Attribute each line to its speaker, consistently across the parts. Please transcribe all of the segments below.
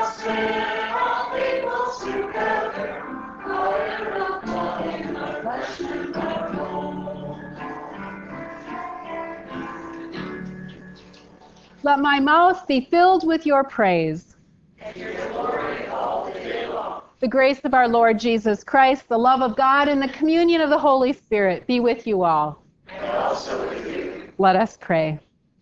Speaker 1: Let my mouth be filled with your praise. The grace of our Lord Jesus Christ, the love of God, and the communion of the Holy Spirit be with you all.
Speaker 2: And also with you.
Speaker 1: Let us pray.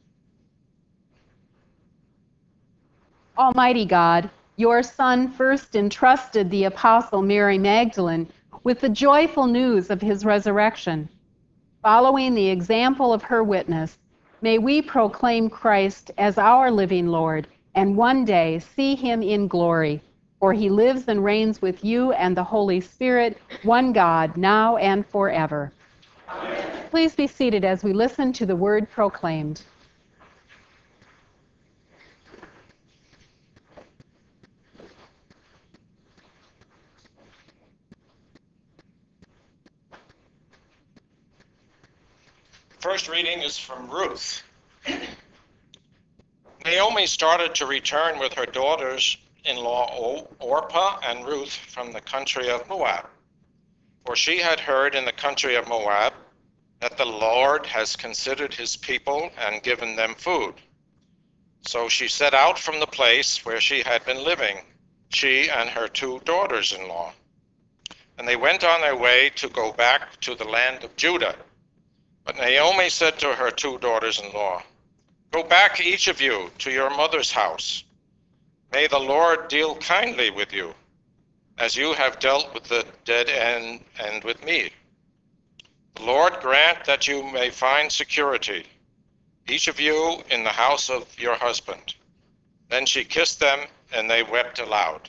Speaker 1: Almighty God, your Son first entrusted the Apostle Mary Magdalene with the joyful news of his resurrection. Following the example of her witness, may we proclaim Christ as our living Lord and one day see him in glory, for he lives and reigns with you and the Holy Spirit, one God, now and forever.
Speaker 2: Amen.
Speaker 1: Please be seated as we listen to the word proclaimed.
Speaker 3: First reading is from Ruth. Naomi started to return with her daughters-in-law Orpah and Ruth from the country of Moab. For she had heard in the country of Moab that the Lord has considered his people and given them food. So she set out from the place where she had been living, she and her 2 daughters-in-law. And they went on their way to go back to the land of Judah. But Naomi said to her 2 daughters-in-law, "Go back, each of you, to your mother's house. May the Lord deal kindly with you, as you have dealt with the dead and with me. The Lord grant that you may find security, each of you in the house of your husband." Then she kissed them, and they wept aloud.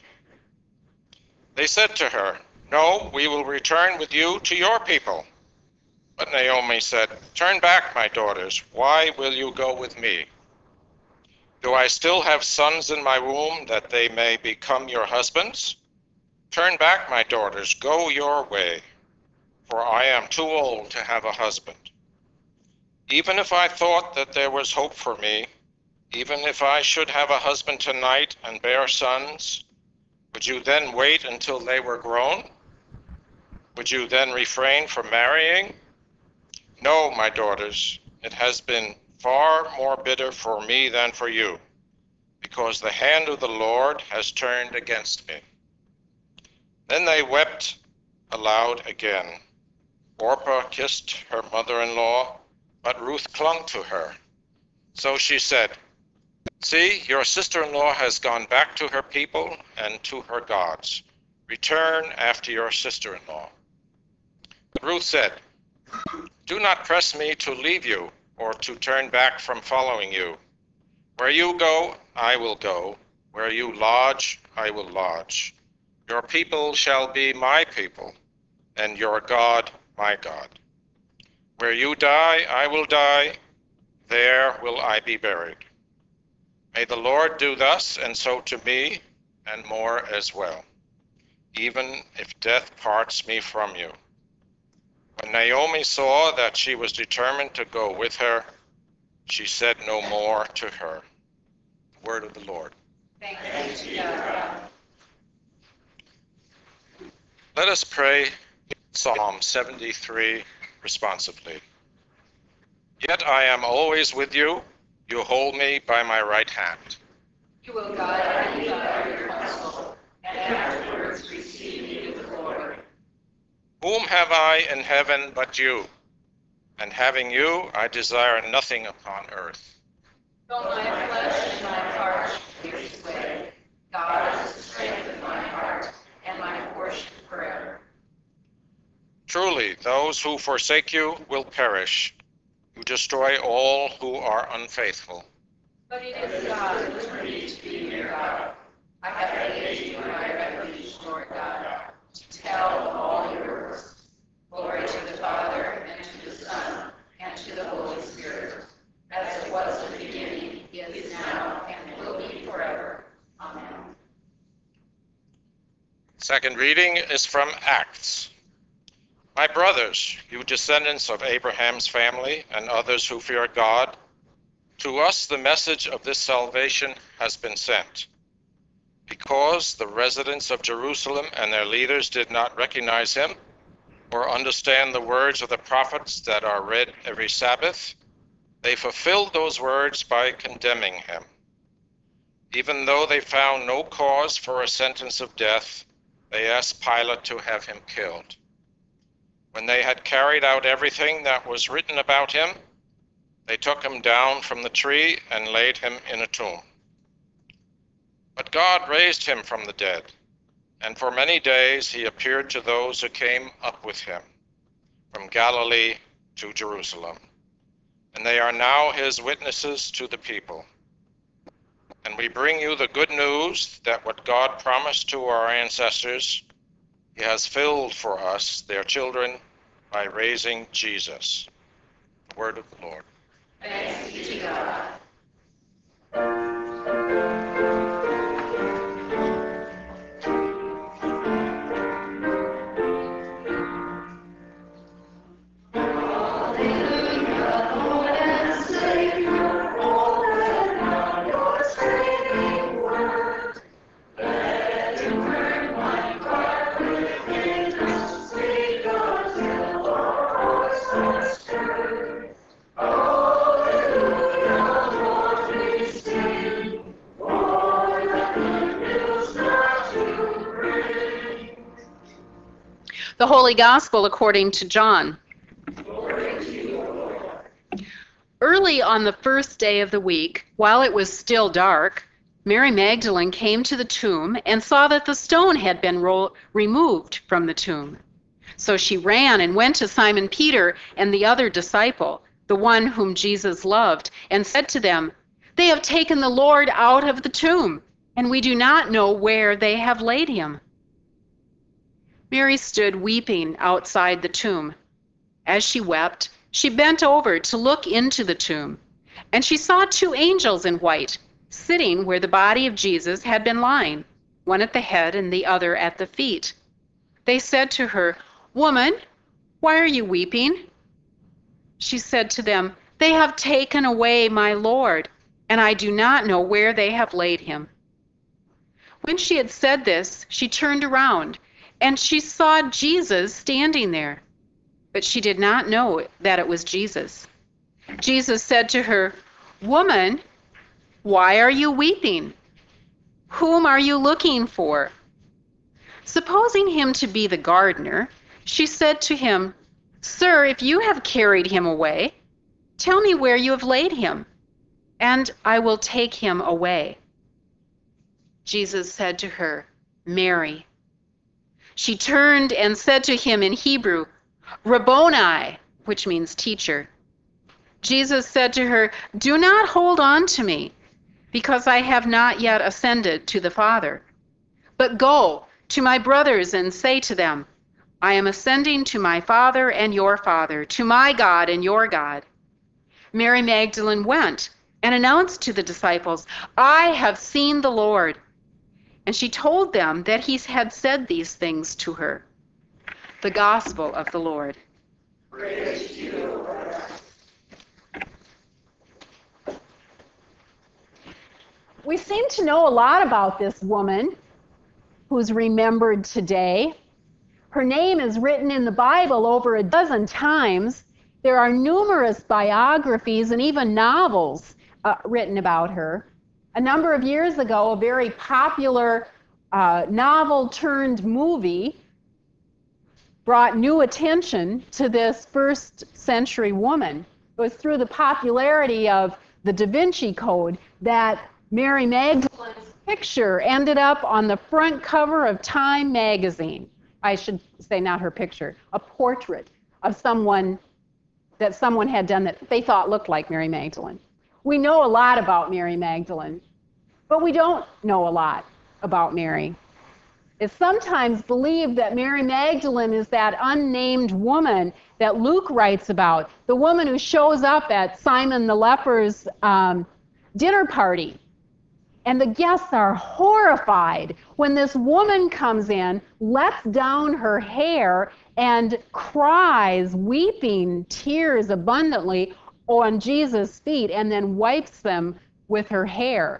Speaker 3: They said to her, "No, we will return with you to your people." But Naomi said, "Turn back, my daughters. Why will you go with me? Do I still have sons in my womb that they may become your husbands? Turn back, my daughters, go your way, for I am too old to have a husband. Even if I thought that there was hope for me, even if I should have a husband tonight and bear sons, would you then wait until they were grown? Would you then refrain from marrying? No, my daughters, it has been far more bitter for me than for you, because the hand of the Lord has turned against me." Then they wept aloud again. Orpah kissed her mother-in-law, but Ruth clung to her. So she said, "See, your sister-in-law has gone back to her people and to her gods. Return after your sister-in-law." But Ruth said, "Do not press me to leave you or to turn back from following you. Where you go, I will go. Where you lodge, I will lodge. Your people shall be my people, and your God, my God. Where you die, I will die. There will I be buried. May the Lord do thus and so to me, and more as well, even if death parts me from you." When Naomi saw that she was determined to go with her, she said no more to her. Word of the Lord.
Speaker 2: Thanks be to God.
Speaker 3: Let us pray Psalm 73 responsively. Yet I am always with you. You hold me by my right hand.
Speaker 2: You will guide me by your counsel, and afterwards receive me to glory.
Speaker 3: Whom have I in heaven but you? And having you, I desire nothing upon earth.
Speaker 2: Though my flesh and my heart waste away, God is the strength of my heart and my portion forever.
Speaker 3: Truly, those who forsake you will perish. You destroy all who are unfaithful.
Speaker 2: But it is God who turns me to be near God. I have made you my refuge, Lord God, to tell of all your works. Glory to the Father, and to the Son, and to the Holy Spirit, as it was in the beginning, is now, and will be forever. Amen.
Speaker 3: Second reading is from Acts. My brothers, you descendants of Abraham's family and others who fear God, to us the message of this salvation has been sent. Because the residents of Jerusalem and their leaders did not recognize him or understand the words of the prophets that are read every Sabbath, they fulfilled those words by condemning him. Even though they found no cause for a sentence of death, they asked Pilate to have him killed. When they had carried out everything that was written about him, they took him down from the tree and laid him in a tomb. But God raised him from the dead, and for many days he appeared to those who came up with him from Galilee to Jerusalem. And they are now his witnesses to the people. And we bring you the good news that what God promised to our ancestors, he has filled for us, their children, by raising Jesus. The word of the Lord.
Speaker 2: Thanks be to God.
Speaker 1: The Holy Gospel according to John. Early on the first day of the week, while it was still dark, Mary Magdalene came to the tomb and saw that the stone had been removed from the tomb. So she ran and went to Simon Peter and the other disciple, the one whom Jesus loved, and said to them, "They have taken the Lord out of the tomb, and we do not know where they have laid him." Mary stood weeping outside the tomb. As she wept, she bent over to look into the tomb, and she saw two angels in white, sitting where the body of Jesus had been lying, one at the head and the other at the feet. They said to her, "Woman, why are you weeping?" She said to them, "They have taken away my Lord, and I do not know where they have laid him." When she had said this, she turned around, and she saw Jesus standing there, but she did not know that it was Jesus. Jesus said to her, "Woman, why are you weeping? Whom are you looking for?" Supposing him to be the gardener, she said to him, "Sir, if you have carried him away, tell me where you have laid him, and I will take him away." Jesus said to her, "Mary." She turned and said to him in Hebrew, "Rabboni," which means teacher. Jesus said to her, "Do not hold on to me, because I have not yet ascended to the Father. But go to my brothers and say to them, I am ascending to my Father and your Father, to my God and your God." Mary Magdalene went and announced to the disciples, "I have seen the Lord." And she told them that he had said these things to her. The Gospel of the Lord.
Speaker 2: Praise to you, Lord.
Speaker 1: We seem to know a lot about this woman who's remembered today. Her name is written in the Bible over a dozen times. There are numerous biographies and even novels written about her. A number of years ago, a very popular novel-turned-movie brought new attention to this first-century woman. It was through the popularity of the Da Vinci Code that Mary Magdalene's picture ended up on the front cover of Time magazine. I should say not her picture, a portrait of someone that someone had done that they thought looked like Mary Magdalene. We know a lot about Mary Magdalene, but we don't know a lot about Mary. It's sometimes believed that Mary Magdalene is that unnamed woman that Luke writes about, the woman who shows up at Simon the leper's dinner party. And the guests are horrified when this woman comes in, lets down her hair, and cries, weeping tears abundantly on Jesus' feet, and then wipes them with her hair.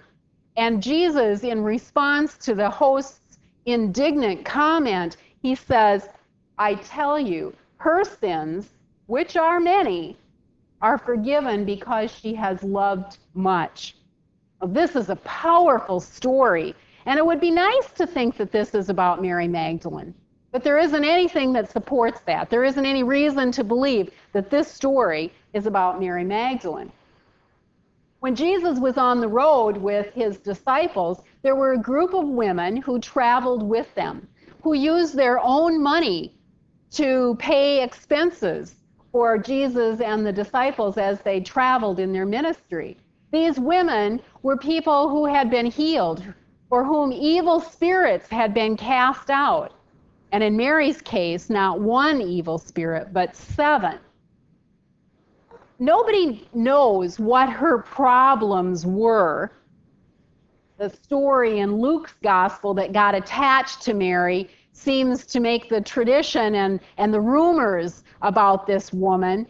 Speaker 1: And Jesus, in response to the host's indignant comment, he says, I tell you, her sins, which are many, are forgiven because she has loved much. Well, this is a powerful story, and it would be nice to think that this is about Mary Magdalene. But there isn't anything that supports that. There isn't any reason to believe that this story is about Mary Magdalene. When Jesus was on the road with his disciples, there were a group of women who traveled with them, who used their own money to pay expenses for Jesus and the disciples as they traveled in their ministry. These women were people who had been healed, for whom evil spirits had been cast out. And in Mary's case, not one evil spirit, but 7. Nobody knows what her problems were. The story in Luke's gospel that got attached to Mary seems to make the tradition and the rumors about this woman.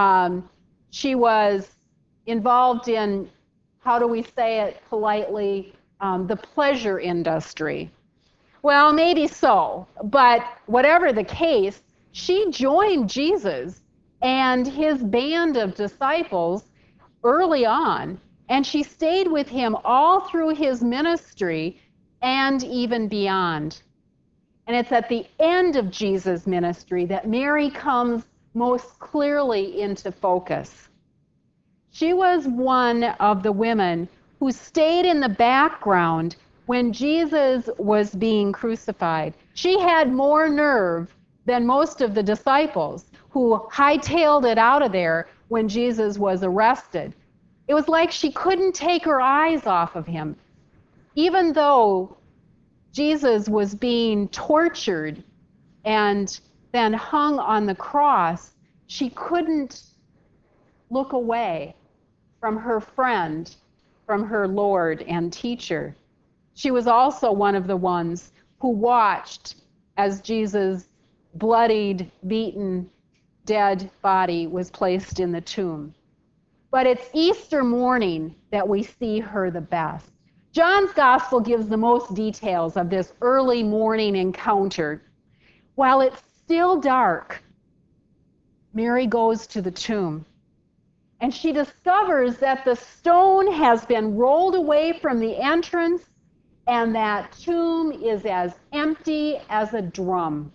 Speaker 1: She was involved in, how do we say it politely, the pleasure industry. Well, maybe so, but whatever the case, she joined Jesus and his band of disciples early on, and she stayed with him all through his ministry and even beyond. And it's at the end of Jesus' ministry that Mary comes most clearly into focus. She was one of the women who stayed in the background when Jesus was being crucified. She had more nerve than most of the disciples who hightailed it out of there when Jesus was arrested. It was like she couldn't take her eyes off of him. Even though Jesus was being tortured and then hung on the cross, she couldn't look away from her friend, from her Lord and teacher. She was also one of the ones who watched as Jesus' bloodied, beaten, dead body was placed in the tomb. But it's Easter morning that we see her the best. John's gospel gives the most details of this early morning encounter. While it's still dark, Mary goes to the tomb, and she discovers that the stone has been rolled away from the entrance, and that tomb is as empty as a drum.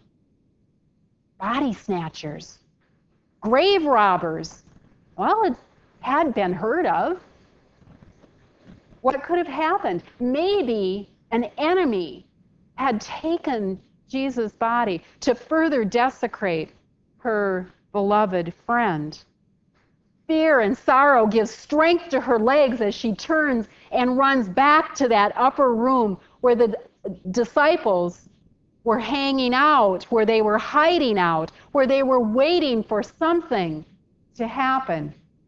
Speaker 1: Body snatchers, grave robbers, well, it had been heard of. What could have happened? Maybe an enemy had taken Jesus' body to further desecrate her beloved friend. Fear and sorrow give strength to her legs as she turns and runs back to that upper room where the disciples were hanging out, where they were hiding out, where they were waiting for something to happen.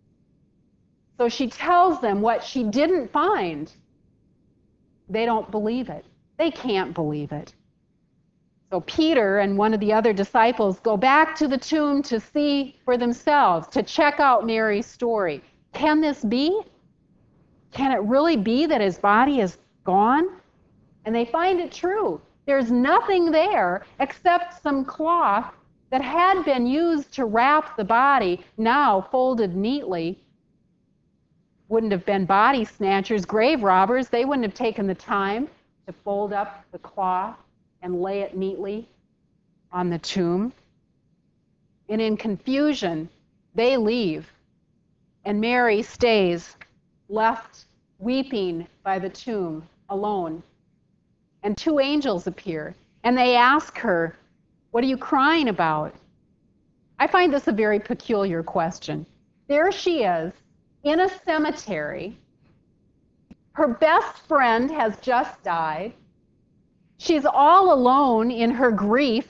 Speaker 1: So she tells them what she didn't find. They don't believe it. They can't believe it. So Peter and one of the other disciples go back to the tomb to see for themselves, to check out Mary's story. Can this be? Can it really be that his body is gone? And they find it true. There's nothing there except some cloth that had been used to wrap the body, now folded neatly. Wouldn't have been body snatchers, grave robbers. They wouldn't have taken the time to fold up the cloth and lay it neatly on the tomb. And in confusion, they leave. And Mary stays, left weeping by the tomb alone. And 2 angels appear, and they ask her, "What are you crying about?" I find this a very peculiar question. There she is, in a cemetery. Her best friend has just died. She's all alone in her grief.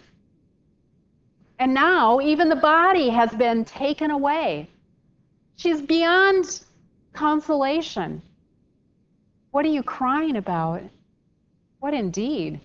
Speaker 1: And now even the body has been taken away. She's beyond consolation. What are you crying about? What indeed?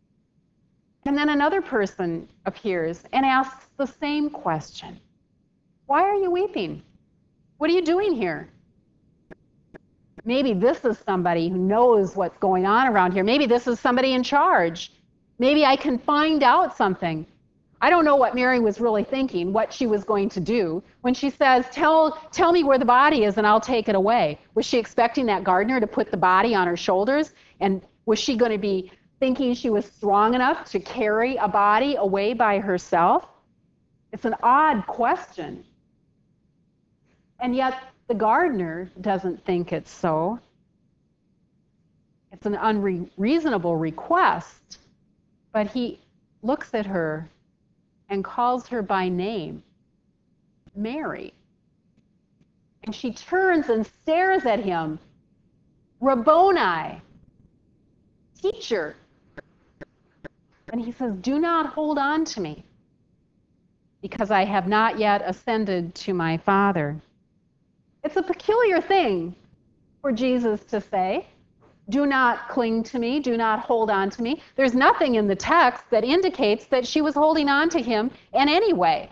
Speaker 1: And then another person appears and asks the same question. Why are you weeping? What are you doing here? Maybe this is somebody who knows what's going on around here. Maybe this is somebody in charge. Maybe I can find out something. I don't know what Mary was really thinking, what she was going to do. When she says, tell me where the body is and I'll take it away. Was she expecting that gardener to put the body on her shoulders? And was she going to be thinking she was strong enough to carry a body away by herself? It's an odd question. And yet the gardener doesn't think it's so. It's an unreasonable request, but he looks at her and calls her by name, Mary. And she turns and stares at him, Rabboni, teacher. And he says, do not hold on to me, because I have not yet ascended to my Father. It's a peculiar thing for Jesus to say. Do not cling to me. Do not hold on to me. There's nothing in the text that indicates that she was holding on to him in any way.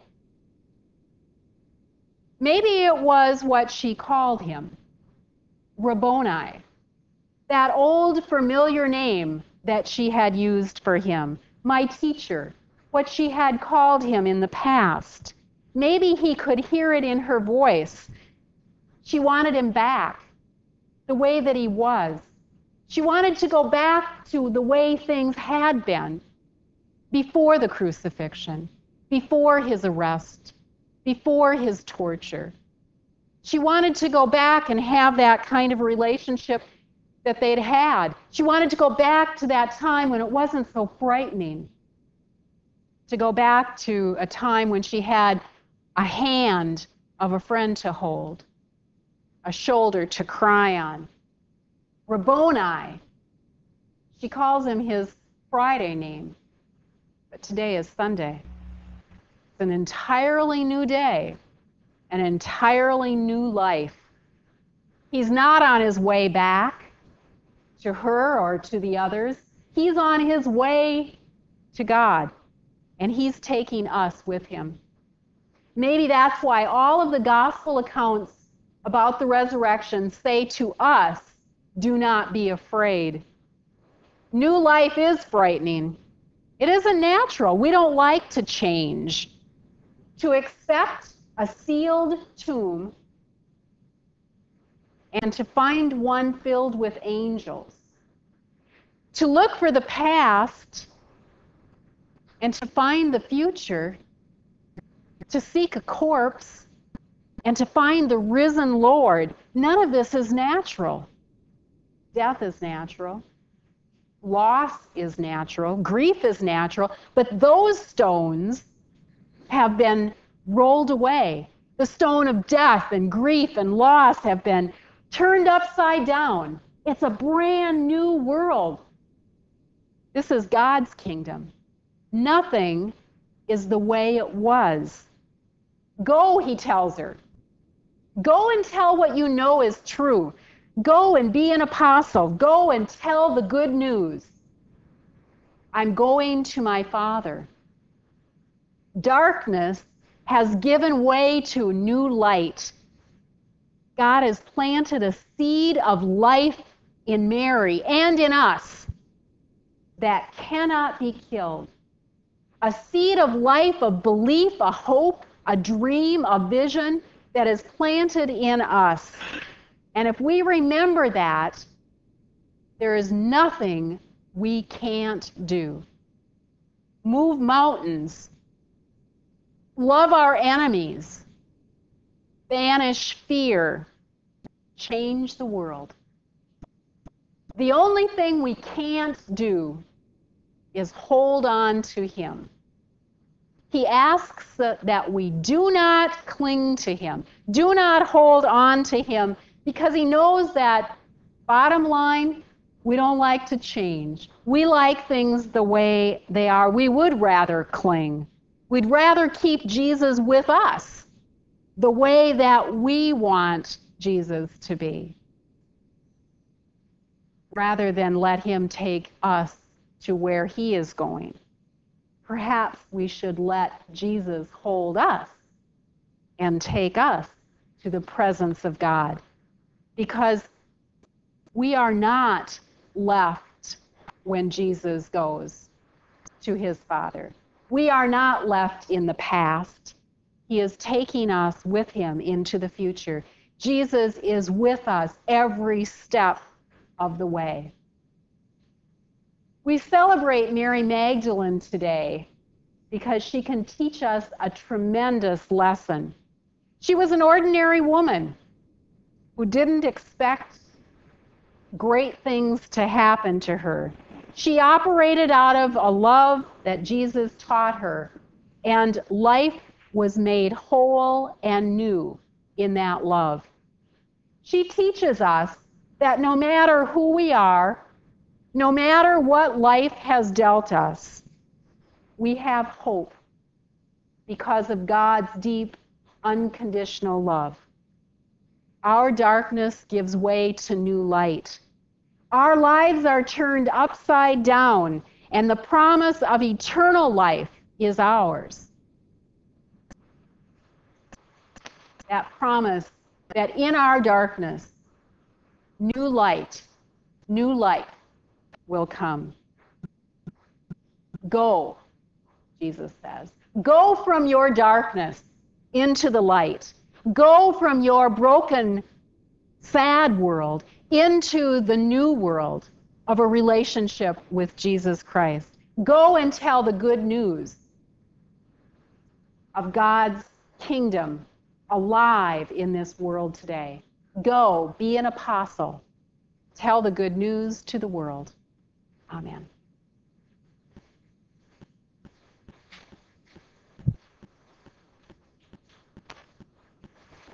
Speaker 1: Maybe it was what she called him, Rabboni, that old familiar name that she had used for him, my teacher, what she had called him in the past. Maybe he could hear it in her voice. She wanted him back, the way that he was. She wanted to go back to the way things had been before the crucifixion, before his arrest, before his torture. She wanted to go back and have that kind of relationship that they'd had. She wanted to go back to that time when it wasn't so frightening, to go back to a time when she had a hand of a friend to hold, a shoulder to cry on. Rabboni. She calls him his Friday name, but today is Sunday. It's an entirely new day, an entirely new life. He's not on his way back to her or to the others. He's on his way to God, and he's taking us with him. Maybe that's why all of the gospel accounts about the resurrection say to us, do not be afraid. New life is frightening. It isn't natural. We don't like to change. To accept a sealed tomb and to find one filled with angels. To look for the past and to find the future. To seek a corpse and to find the risen Lord. None of this is natural. Death is natural. Loss is natural. Grief is natural. But those stones have been rolled away. The stone of death and grief and loss have been turned upside down. It's a brand new world. This is God's kingdom. Nothing is the way it was. Go, he tells her. Go and tell what you know is true. Go and be an apostle. Go and tell the good news. I'm going to my Father. Darkness has given way to new light. God has planted a seed of life in Mary and in us that cannot be killed. A seed of life, of belief, a hope, a dream, a vision that is planted in us. And if we remember that, there is nothing we can't do. Move mountains. Love our enemies. Banish fear. Change the world. The only thing we can't do is hold on to him. He asks that we do not cling to him. Do not hold on to him, because he knows that, bottom line, we don't like to change. We like things the way they are. We would rather cling. We'd rather keep Jesus with us the way that we want Jesus to be, rather than let him take us to where he is going. Perhaps we should let Jesus hold us and take us to the presence of God. Because We are not left when Jesus goes to his Father. We are not left in the past. He is taking us with him into the future. Jesus is with us every step of the way. We celebrate Mary Magdalene today because she can teach us a tremendous lesson. She was an ordinary woman who didn't expect great things to happen to her. She operated out of a love that Jesus taught her, and life was made whole and new in that love. She teaches us that no matter who we are, no matter what life has dealt us, we have hope because of God's deep, unconditional love. Our darkness gives way to new light. Our lives are turned upside down, and the promise of eternal life is ours. That promise that in our darkness, new light will come. Go, Jesus says. Go from your darkness into the light. Go from your broken, sad world into the new world of a relationship with Jesus Christ. Go and tell the good news of God's kingdom alive in this world today. Go, be an apostle. Tell the good news to the world. Amen.